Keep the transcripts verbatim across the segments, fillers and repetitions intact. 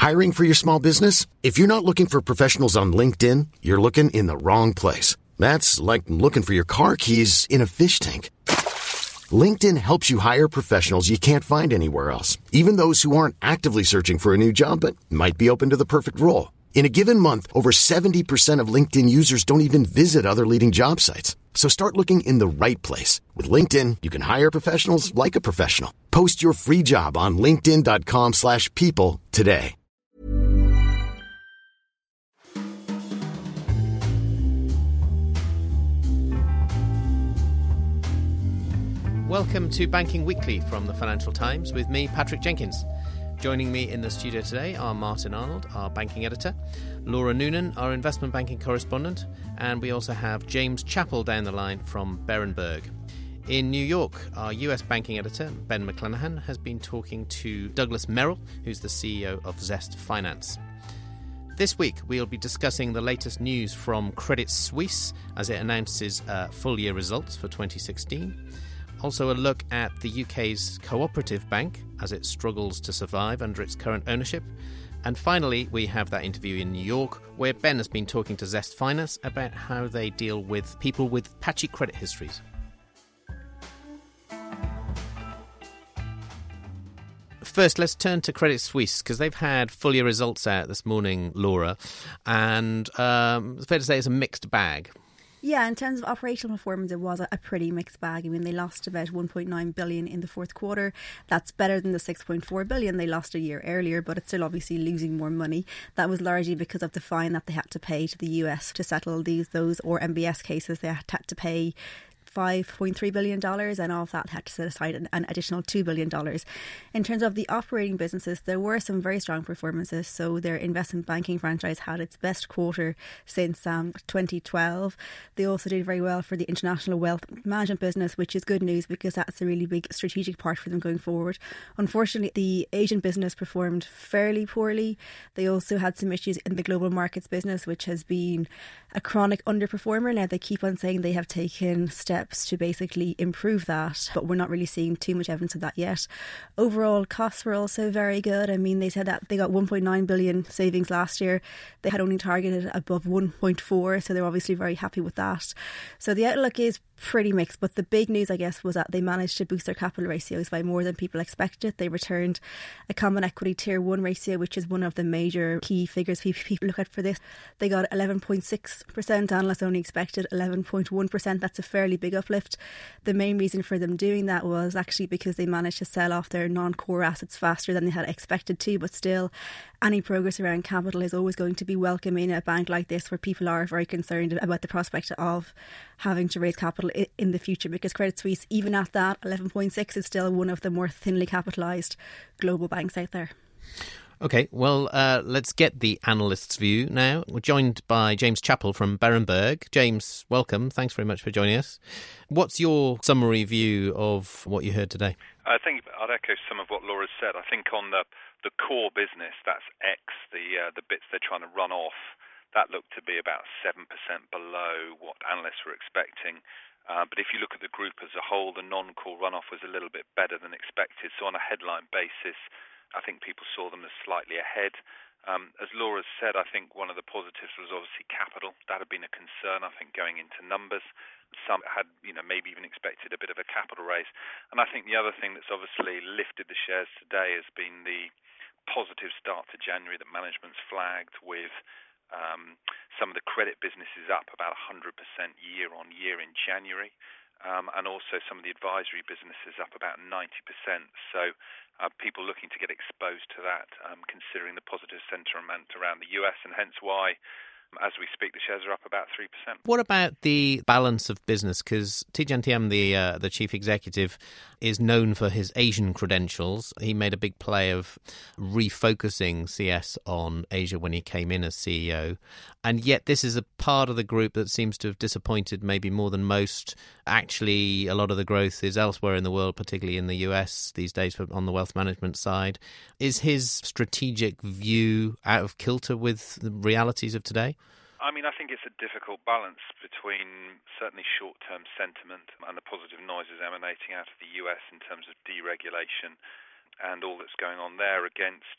Hiring for your small business? If you're not looking for professionals on LinkedIn, you're looking in the wrong place. That's like looking for your car keys in a fish tank. LinkedIn helps you hire professionals you can't find anywhere else, even those who aren't actively searching for a new job but might be open to the perfect role. In a given month, over seventy percent of LinkedIn users don't even visit other leading job sites. So start looking in the right place. With LinkedIn, you can hire professionals like a professional. Post your free job on linkedin.com slash people today. Welcome to Banking Weekly from the Financial Times with me, Patrick Jenkins. Joining me in the studio today are Martin Arnold, our banking editor, Laura Noonan, our investment banking correspondent, and we also have James Chappell down the line from Berenberg. In New York, our U S banking editor, Ben McClanahan, has been talking to Douglas Merrill, who's the C E O of Zest Finance. This week, we'll be discussing the latest news from Credit Suisse as it announces uh, full-year results for twenty sixteen. Also a look at the U K's cooperative bank as it struggles to survive under its current ownership. And finally, we have that interview in New York where Ben has been talking to Zest Finance about how they deal with people with patchy credit histories. First, let's turn to Credit Suisse because they've had full year results out this morning, Laura, and um, it's fair to say it's a mixed bag. Yeah, in terms of operational performance, it was a pretty mixed bag. I mean, they lost about one point nine billion in the fourth quarter. That's better than the six point four billion they lost a year earlier, but it's still obviously losing more money. That was largely because of the fine that they had to pay to the U S to settle these those or M B S cases. They had to pay five point three billion dollars, and of that had to set aside an, an additional two billion dollars. In terms of the operating businesses, there were some very strong performances. So their investment banking franchise had its best quarter since um, twenty twelve. They also did very well for the international wealth management business, which is good news because that's a really big strategic part for them going forward. Unfortunately, the Asian business performed fairly poorly. They also had some issues in the global markets business, which has been a chronic underperformer. Now they keep on saying they have taken steps to basically improve that, but we're not really seeing too much evidence of that yet. Overall, costs were also very good. I mean, they said that they got one point nine billion savings last year. They had only targeted above one point four, so they're obviously very happy with that. So the outlook is pretty mixed, but the big news, I guess, was that they managed to boost their capital ratios by more than people expected. They returned a common equity tier one ratio, which is one of the major key figures people look at for this. They got eleven point six percent. Analysts only expected eleven point one percent. That's a fairly big uplift. The main reason for them doing that was actually because they managed to sell off their non-core assets faster than they had expected to, but still any progress around capital is always going to be welcome in a bank like this where people are very concerned about the prospect of having to raise capital in the future, because Credit Suisse, even at that eleven point six, is still one of the more thinly capitalised global banks out there. OK, well, uh, let's get the analyst's view now. We're joined by James Chappell from Berenberg. James, welcome. Thanks very much for joining us. What's your summary view of what you heard today? I think I'd echo some of what Laura said. I think on the, the core business, that's X, the uh, the bits they're trying to run off, that looked to be about seven percent below what analysts were expecting. Uh, but if you look at the group as a whole, the non-core runoff was a little bit better than expected. So on a headline basis, I think people saw them as slightly ahead. Um, as Laura said, I think one of the positives was obviously capital. That had been a concern, I think, going into numbers. Some had, you know, maybe even expected a bit of a capital raise. And I think the other thing that's obviously lifted the shares today has been the positive start to January that management's flagged, with um, some of the credit businesses up about one hundred percent year on year in January. Um, and also some of the advisory businesses up about ninety percent. So uh, people looking to get exposed to that, um, considering the positive sentiment around the U S, and hence why, as we speak, the shares are up about three percent. What about the balance of business? Because Tidjane Thiam, the uh, the chief executive, is known for his Asian credentials. He made a big play of refocusing C S on Asia when he came in as C E O. And yet this is a part of the group that seems to have disappointed maybe more than most. Actually, a lot of the growth is elsewhere in the world, particularly in the U S these days for, on the wealth management side. Is his strategic view out of kilter with the realities of today? I mean, I think it's a difficult balance between certainly short-term sentiment and the positive noises emanating out of the U S in terms of deregulation and all that's going on there, against,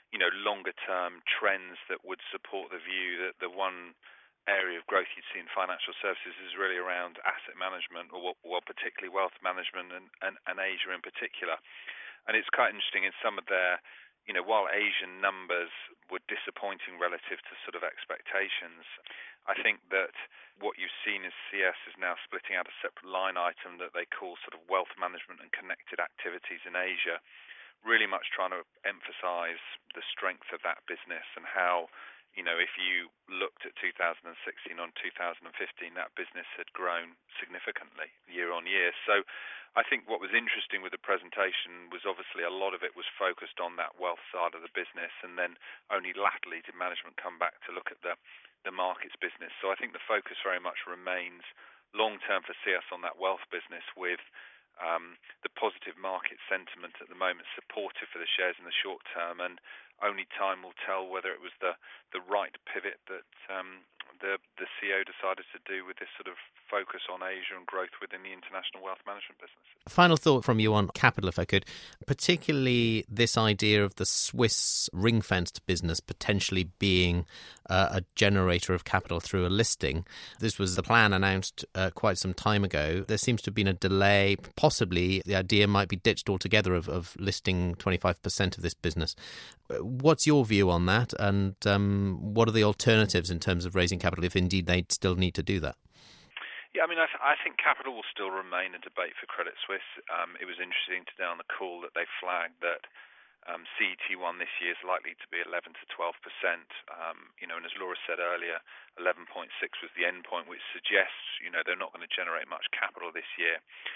you know, longer-term trends that would support the view that the one area of growth you'd see in financial services is really around asset management, or well, particularly wealth management and, and, and Asia in particular. And it's quite interesting in some of their, you know, while Asian numbers were disappointing relative to sort of expectations, I think that what you've seen is C S is now splitting out a separate line item that they call sort of wealth management and connected activities in Asia, really much trying to emphasize the strength of that business and how, you know, if you looked at two thousand sixteen on two thousand fifteen, that business had grown significantly year on year. So I think what was interesting with the presentation was obviously a lot of it was focused on that wealth side of the business, and then only latterly did management come back to look at the, the markets business. So I think the focus very much remains long-term for C S on that wealth business, with Um, the positive market sentiment at the moment supportive for the shares in the short term, and only time will tell whether it was the, the right pivot that um, the the C E O decided to do with this sort of focus on Asia and growth within the international wealth management business. Final thought from you on capital, if I could, particularly this idea of the Swiss ring-fenced business potentially being uh, a generator of capital through a listing. This was the plan announced uh, quite some time ago. There seems to have been a delay. Possibly the idea might be ditched altogether of, of listing twenty-five percent of this business. What's your view on that, and um, what are the alternatives in terms of raising capital if indeed they still need to do that? Yeah, I mean, I, th- I think capital will still remain a debate for Credit Suisse. Um, it was interesting today on the call that they flagged that um, C E T one this year is likely to be eleven to twelve percent. Um, you know, and as Laura said earlier, eleven point six was the end point, which suggests, you know, they're not going to generate much capital this year.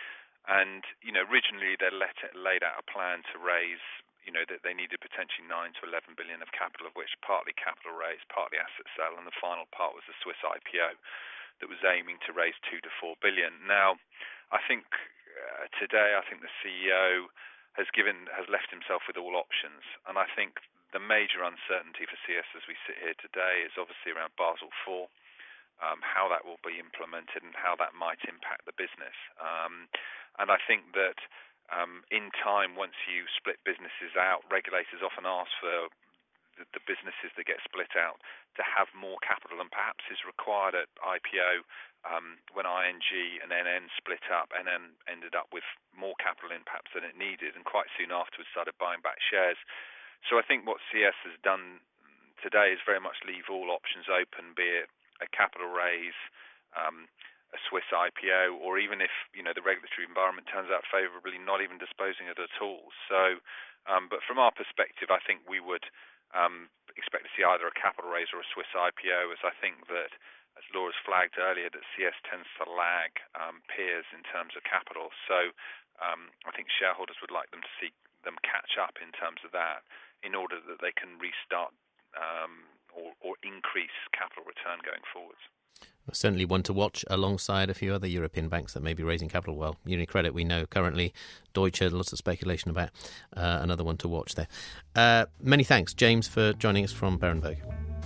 And, you know, originally they let it, laid out a plan to raise, you know, that they needed potentially nine to eleven billion of capital, of which partly capital raise, partly asset sale, and the final part was the Swiss I P O that was aiming to raise two to four billion. Now, I think uh, today, I think the C E O has given has left himself with all options, and I think the major uncertainty for C S as we sit here today is obviously around Basel four. Um, how that will be implemented and how that might impact the business. Um, and I think that um, in time, once you split businesses out, regulators often ask for the, the businesses that get split out to have more capital than perhaps is required at I P O. Um, when I N G and N N split up, N N ended up with more capital in perhaps than it needed, and quite soon afterwards started buying back shares. So I think what C S has done today is very much leave all options open, be it a capital raise, um, a Swiss I P O, or even if, you know, the regulatory environment turns out favourably, not even disposing of it at all. So, um, but from our perspective, I think we would um, expect to see either a capital raise or a Swiss I P O, as I think that, as Laura's flagged earlier, that C S tends to lag um, peers in terms of capital. So um, I think shareholders would like them to see them catch up in terms of that, in order that they can restart um, or, or increase capital return going forwards. Well, certainly one to watch alongside a few other European banks that may be raising capital. Well, UniCredit we know currently, Deutsche, lots of speculation about, uh, another one to watch there. Uh, many thanks, James, for joining us from Berenberg.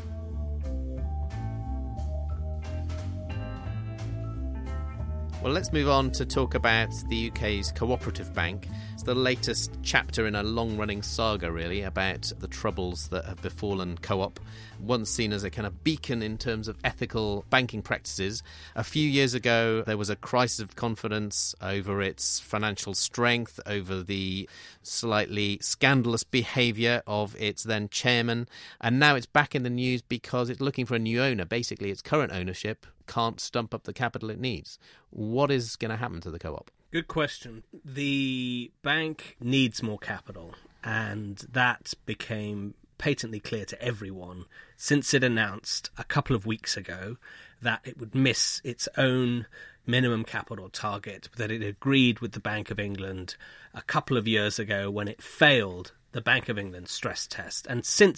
Well, let's move on to talk about the U K's cooperative bank. It's the latest chapter in a long-running saga, really, about the troubles that have befallen Co-op, once seen as a kind of beacon in terms of ethical banking practices. A few years ago, there was a crisis of confidence over its financial strength, over the slightly scandalous behaviour of its then chairman, and now it's back in the news because it's looking for a new owner. Basically, its current ownership can't stump up the capital it needs. What is going to happen to the Co-op? Good question. The bank needs more capital, and that became patently clear to everyone since it announced a couple of weeks ago that it would miss its own minimum capital target that it agreed with the Bank of England a couple of years ago when it failed the Bank of England stress test. And since that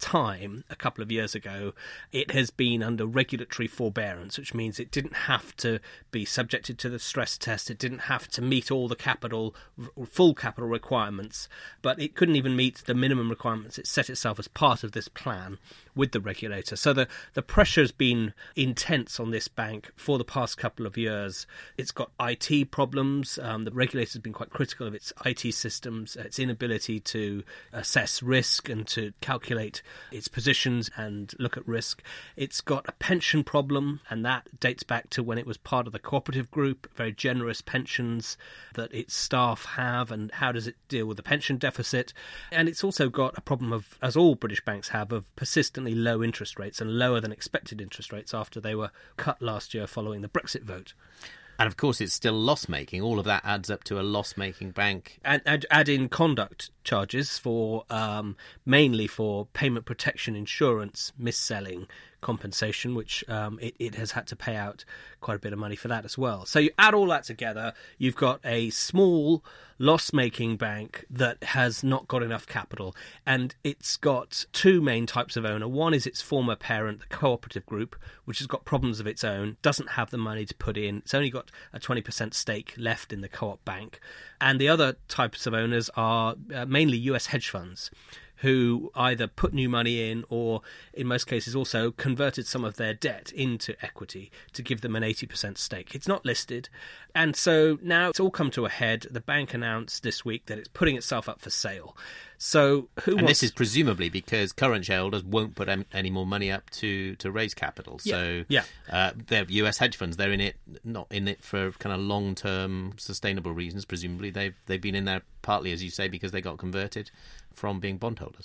time, a couple of years ago, it has been under regulatory forbearance, which means it didn't have to be subjected to the stress test. It didn't have to meet all the capital, full capital requirements, but it couldn't even meet the minimum requirements it set itself as part of this plan with the regulator. So the, the pressure has been intense on this bank for the past couple of years. It's got I T problems. Um, the regulator has been quite critical of its I T systems, its inability to assess risk and to calculate its positions and look at risk. It's got a pension problem, and that dates back to when it was part of the cooperative group, very generous pensions that its staff have, and how does it deal with the pension deficit. And it's also got a problem of, as all British banks have, of persistently low interest rates and lower than expected interest rates after they were cut last year following the Brexit vote. And of course, it's still loss-making. All of that adds up to a loss-making bank. And, and add in conduct charges for um, mainly for payment protection insurance, mis-selling compensation, which um, it, it has had to pay out quite a bit of money for that as well. So you add all that together, you've got a small loss-making bank that has not got enough capital, and it's got two main types of owner. One is its former parent, the cooperative group, which has got problems of its own, doesn't have the money to put in. It's only got a twenty percent stake left in the co-op bank. And the other types of owners are uh, mainly U S hedge funds, who either put new money in or, in most cases, also converted some of their debt into equity to give them an eighty percent stake. It's not listed. And so now it's all come to a head. The bank announced this week that it's putting itself up for sale. So who and wants... this is presumably because current shareholders won't put any more money up to, to raise capital. So yeah, yeah. Uh, they're U S hedge funds. They're in it, not in it for kind of long-term sustainable reasons. Presumably they've they've been in there partly, as you say, because they got converted from being bondholders.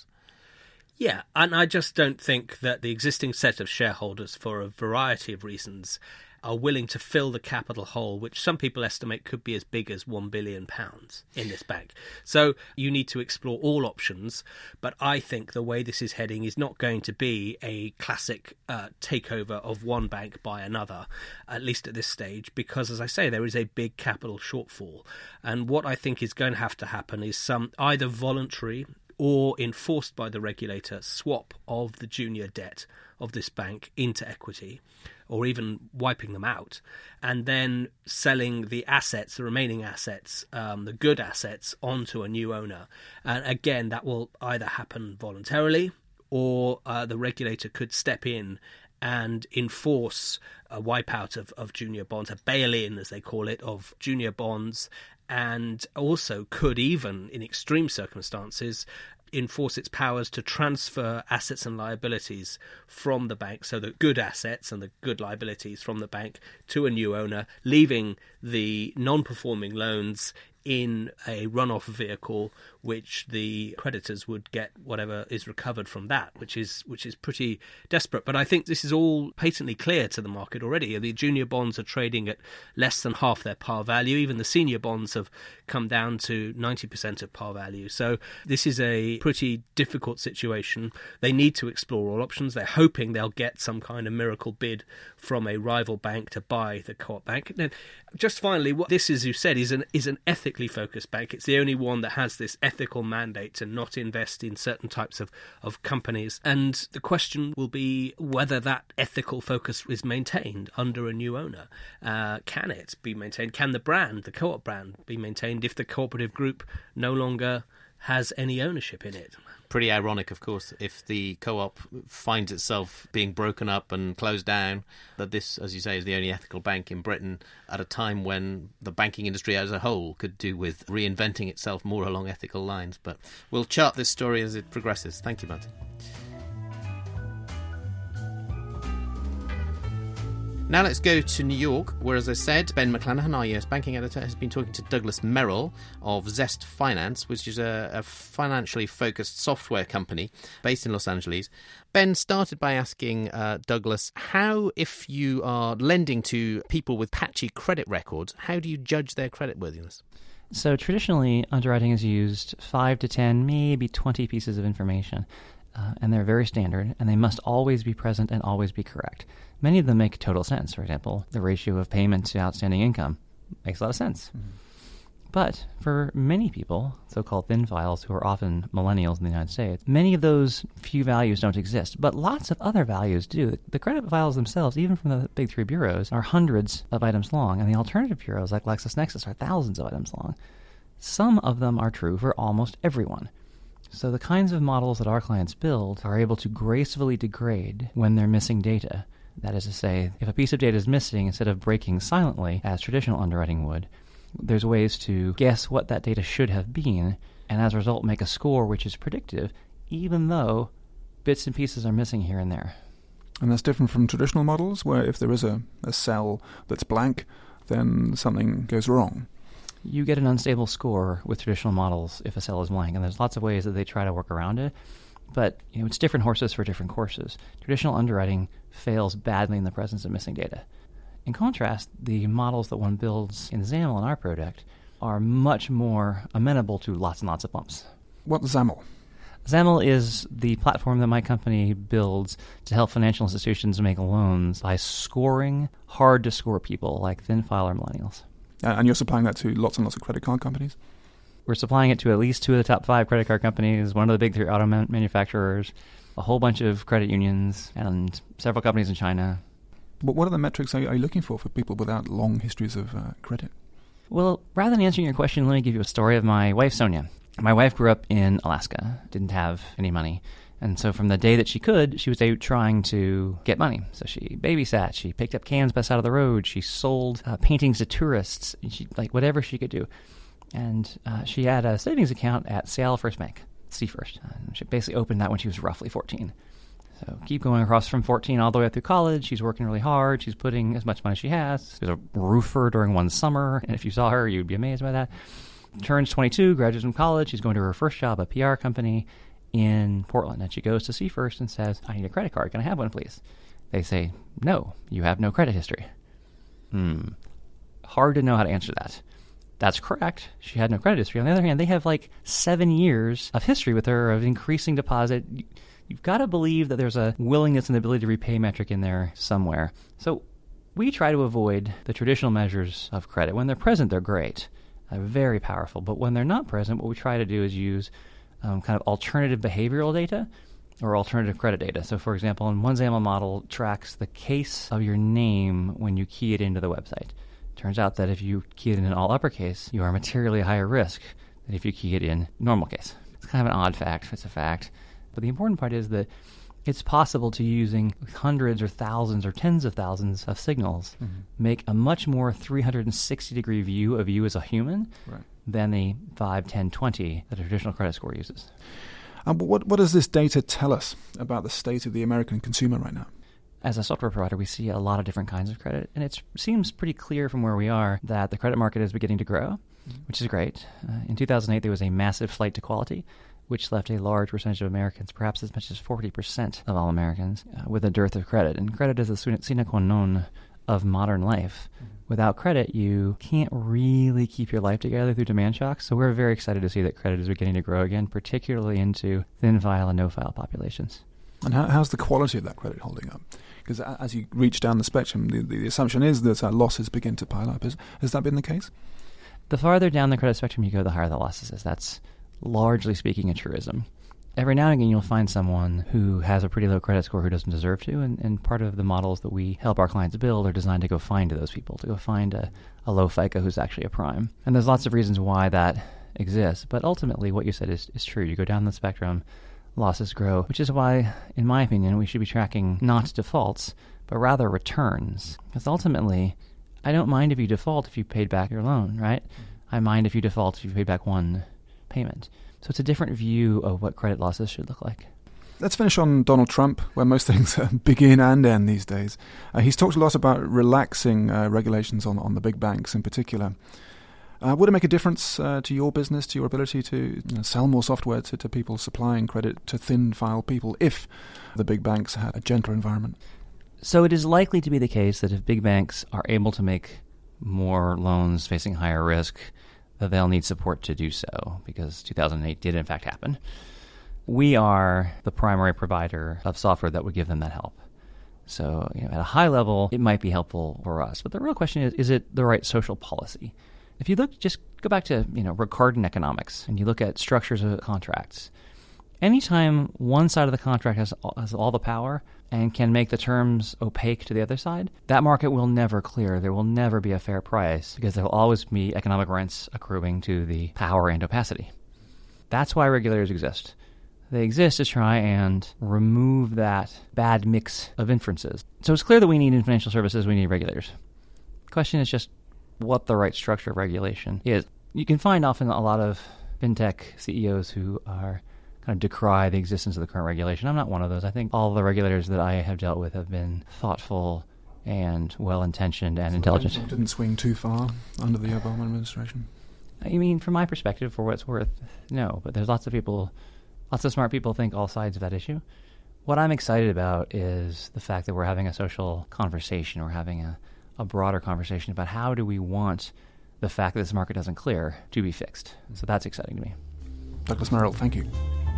Yeah, and I just don't think that the existing set of shareholders, for a variety of reasons, are willing to fill the capital hole, which some people estimate could be as big as one billion pounds in this bank. So you need to explore all options, but I think the way this is heading is not going to be a classic uh, takeover of one bank by another, at least at this stage, because, as I say, there is a big capital shortfall. And what I think is going to have to happen is some either voluntary or enforced by the regulator swap of the junior debt of this bank into equity, or even wiping them out, and then selling the assets, the remaining assets, um, the good assets, onto a new owner. And again, that will either happen voluntarily, or uh, the regulator could step in and enforce a wipeout of, of junior bonds, a bail-in, as they call it, of junior bonds, and also could even, in extreme circumstances, enforce its powers to transfer assets and liabilities from the bank, so the good assets and the good liabilities from the bank to a new owner, leaving the non-performing loans in a run-off vehicle, which the creditors would get whatever is recovered from that, which is which is pretty desperate. But I think this is all patently clear to the market already. The junior bonds are trading at less than half their par value. Even the senior bonds have come down to ninety percent of par value. So this is a pretty difficult situation. They need to explore all options. They're hoping they'll get some kind of miracle bid from a rival bank to buy the Co-op Bank. Now, just finally, what this, as you said, is an is an ethically focused bank. It's the only one that has this ethical mandate to not invest in certain types of, of companies. And the question will be whether that ethical focus is maintained under a new owner. Uh, can it be maintained? Can the brand, the Co-op brand, be maintained if the cooperative group no longer has any ownership in it? Pretty ironic, of course, if the co-op finds itself being broken up and closed down, that this, as you say, is the only ethical bank in Britain at a time when the banking industry as a whole could do with reinventing itself more along ethical lines. But we'll chart this story as it progresses. Thank you, Martin. Now let's go to New York, where, as I said, Ben McClanahan, our U S banking editor, has been talking to Douglas Merrill of Zest Finance, which is a, a financially focused software company based in Los Angeles. Ben started by asking uh, Douglas, how, if you are lending to people with patchy credit records, how do you judge their creditworthiness? So traditionally, underwriting has used five to ten, maybe twenty pieces of information. Uh, and they're very standard, and they must always be present and always be correct. Many of them make total sense. For example, the ratio of payment to outstanding income makes a lot of sense. Mm-hmm. But for many people, so-called thin files who are often millennials in the United States, many of those few values don't exist, but lots of other values do. The credit files themselves, even from the big three bureaus, are hundreds of items long, and the alternative bureaus like LexisNexis are thousands of items long. Some of them are true for almost everyone. So the kinds of models that our clients build are able to gracefully degrade when they're missing data. That is to say, if a piece of data is missing, instead of breaking silently, as traditional underwriting would, there's ways to guess what that data should have been, and as a result make a score which is predictive, even though bits and pieces are missing here and there. And that's different from traditional models, where if there is a, a cell that's blank, then something goes wrong. You get an unstable score with traditional models if a cell is blank, and there's lots of ways that they try to work around it. But you know, it's different horses for different courses. Traditional underwriting fails badly in the presence of missing data. In contrast, the models that one builds in XAML in our product are much more amenable to lots and lots of bumps. What's XAML? XAML is the platform that my company builds to help financial institutions make loans by scoring hard-to-score people like thin file or millennials. Uh, and you're supplying that to lots and lots of credit card companies? We're supplying it to at least two of the top five credit card companies, one of the big three auto man- manufacturers, a whole bunch of credit unions, and several companies in China. But what are the metrics are you, are you looking for for people without long histories of uh, credit? Well, rather than answering your question, let me give you a story of my wife, Sonia. My wife grew up in Alaska, didn't have any money. And so from the day that she could, she was out trying to get money. So she babysat, she picked up cans by the side of the road, she sold uh, paintings to tourists, she, like whatever she could do. And uh, she had a savings account at Seattle First Bank, C First. Uh, she basically opened that when she was roughly fourteen. So keep going across from fourteen all the way up through college. She's working really hard. She's putting as much money as she has. She was a roofer during one summer, and if you saw her, you'd be amazed by that. Turns twenty-two, graduates from college. She's going to her first job, a P R company in Portland, and she goes to C First and says, I need a credit card. Can I have one, please? They say, no, you have no credit history. Hmm. Hard to know how to answer that. That's correct. She had no credit history. On the other hand, they have like seven years of history with her of increasing deposit. You've got to believe that there's a willingness and ability to repay metric in there somewhere. So we try to avoid the traditional measures of credit. When they're present, they're great. They're very powerful. But when they're not present, what we try to do is use um, kind of alternative behavioral data or alternative credit data. So, for example, in one XAML model tracks the case of your name when you key it into the website. Turns out that if you key it in all uppercase, you are materially higher risk than if you key it in normal case. It's kind of an odd fact. It's a fact. But the important part is that it's possible to, using hundreds or thousands or tens of thousands of signals, mm-hmm. make a much more three hundred sixty degree view of you as a human right. than the five, ten, twenty that a traditional credit score uses. Um, what, what does this data tell us about the state of the American consumer right now? As a software provider, we see a lot of different kinds of credit, and it seems pretty clear from where we are that the credit market is beginning to grow, mm-hmm. which is great. Uh, in two thousand eight, there was a massive flight to quality, which left a large percentage of Americans, perhaps as much as forty percent of all Americans, uh, with a dearth of credit. And credit is a sine qua non of modern life. Mm-hmm. Without credit, you can't really keep your life together through demand shocks. So we're very excited to see that credit is beginning to grow again, particularly into thin file and no file populations. And how, how's the quality of that credit holding up? Because as you reach down the spectrum, the, the assumption is that uh, losses begin to pile up. Is, has that been the case? The farther down the credit spectrum you go, the higher the losses is. That's largely speaking a truism. Every now and again you'll find someone who has a pretty low credit score who doesn't deserve to, and, and part of the models that we help our clients build are designed to go find those people, to go find a, a low FICO who's actually a prime. And there's lots of reasons why that exists, but ultimately what you said is, is true. You go down the spectrum, losses grow, which is why, in my opinion, we should be tracking not defaults, but rather returns. Because ultimately, I don't mind if you default if you paid back your loan, right? Mm-hmm. I mind if you default if you paid back one payment. So it's a different view of what credit losses should look like. Let's finish on Donald Trump, where most things begin and end these days. Uh, he's talked a lot about relaxing uh, regulations on, on the big banks in particular. Uh, would it make a difference uh, to your business, to your ability to you know, sell more software to, to people supplying credit to thin file people if the big banks had a gentler environment? So it is likely to be the case that if big banks are able to make more loans facing higher risk, that they'll need support to do so, because two thousand eight did in fact happen. We are the primary provider of software that would give them that help. So you know, at a high level, it might be helpful for us. But the real question is, is it the right social policy? If you look, just go back to, you know, Ricardan economics, and you look at structures of contracts. Anytime one side of the contract has, has all the power and can make the terms opaque to the other side, that market will never clear. There will never be a fair price because there will always be economic rents accruing to the power and opacity. That's why regulators exist. They exist to try and remove that bad mix of inferences. So it's clear that we need in financial services, we need regulators. The question is just what the right structure of regulation is. You can find often a lot of fintech C E Os who are kind of decry the existence of the current regulation. I'm not one of those. I think all the regulators that I have dealt with have been thoughtful and well-intentioned and so intelligent. Didn't, didn't swing too far under the Obama administration? I mean, from my perspective, for what it's worth, no. But there's lots of people, lots of smart people think all sides of that issue. What I'm excited about is the fact that we're having a social conversation. We're having a, a broader conversation about how do we want the fact that this market doesn't clear to be fixed. So that's exciting to me. Douglas Merrill, thank you.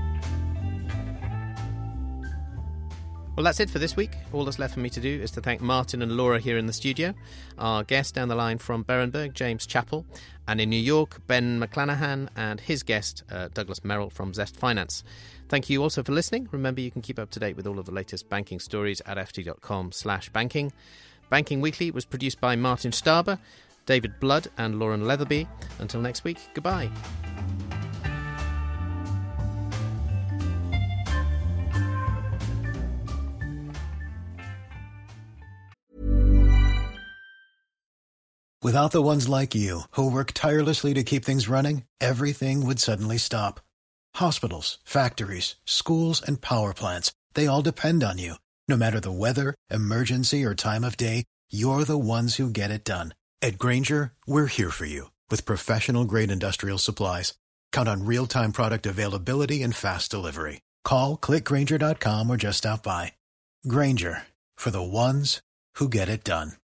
Well, that's it for this week. All that's left for me to do is to thank Martin and Laura here in the studio, our guest down the line from Berenberg, James Chappell, and in New York, Ben McClanahan, and his guest, uh, Douglas Merrill from Zest Finance. Thank you also for listening. Remember, you can keep up to date with all of the latest banking stories at ft.com slash banking. Banking Weekly was produced by Martin Starber, David Blood, and Lauren Leatherby. Until next week, goodbye. Without the ones like you, who work tirelessly to keep things running, everything would suddenly stop. Hospitals, factories, schools, and power plants, they all depend on you. No matter the weather, emergency, or time of day, you're the ones who get it done. At Grainger, we're here for you with professional-grade industrial supplies. Count on real-time product availability and fast delivery. Call, click Grainger dot com, or just stop by. Grainger, for the ones who get it done.